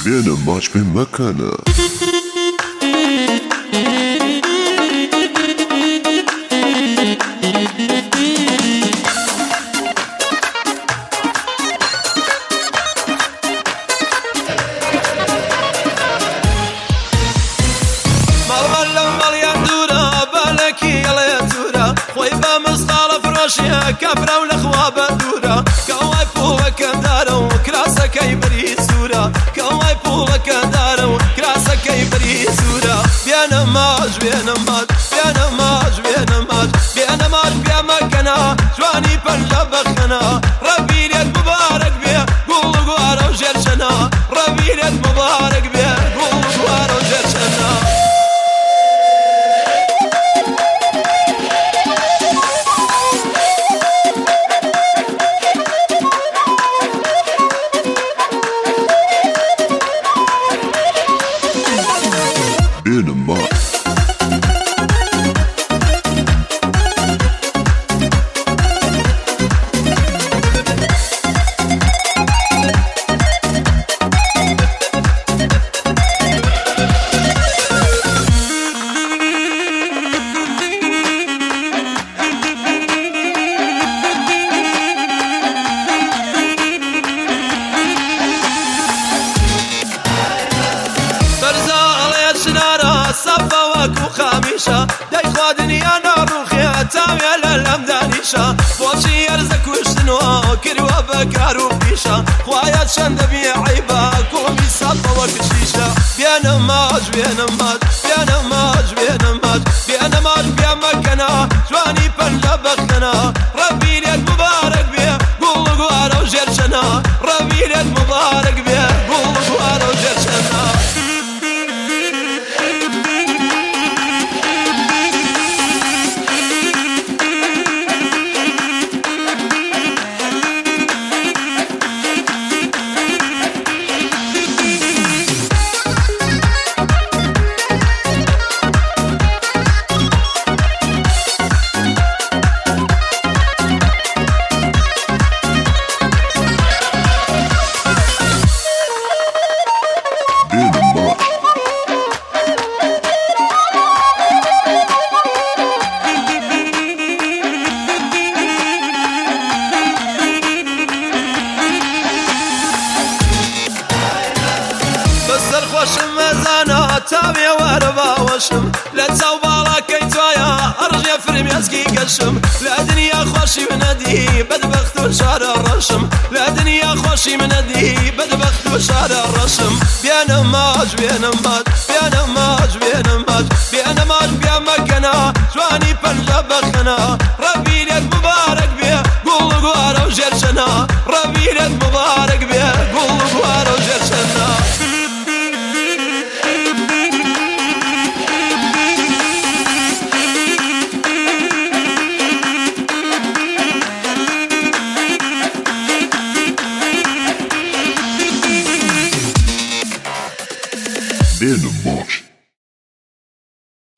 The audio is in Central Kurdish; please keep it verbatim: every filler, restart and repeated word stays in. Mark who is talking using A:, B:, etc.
A: بێنە ماچ پێم مەکەنە
B: كفرة والأخوة بدورة كواي فوق دارة وكراسة كيبري سورة كواي فوق دارة وكراسة كيبري سورة بيانا ماج بيانا ماج بيانا ماج بيانا ماج بيانا ماج بيا مكنا جواني بنجاب خنا ربي لك مبارك بيا قول قوارا وجرشنا ربي لك مبارك بيا قول قوارا وجرشنا خاميشة داي خوادني أنا روخي أتاوي على الأمدانيشة بوشي يرزك وشنوا كروا بكارو بيشة خوايا شند بيعيبا كومي سطا وكشيشة بيانا ماج بيانا ماج بيانا ماج بيانا ماج بيانا ماج بيا مكنا جواني بنجاب خنا ربي لك مبارك بيا قول قوارا وجرشنا ربي لك مبارك بيا قول قوارا وجرشنا خوشم مزانا تابي وربا وشم لا تصوبالا كيتوايا ارجع فرمياسكي قشم لا دنيا خوشي بندي بدبخت وشار الرشم لا دنيا خوشي بندي بدبخت وشار الرشم بيانا ماج بيانا ماج بيانا ماج بيانا ماج بيانا ماج بيا مكنا جواني بنجاب خنا ربي لك مبارك بيا قول قوارا وجرشنا ربي لك مبارك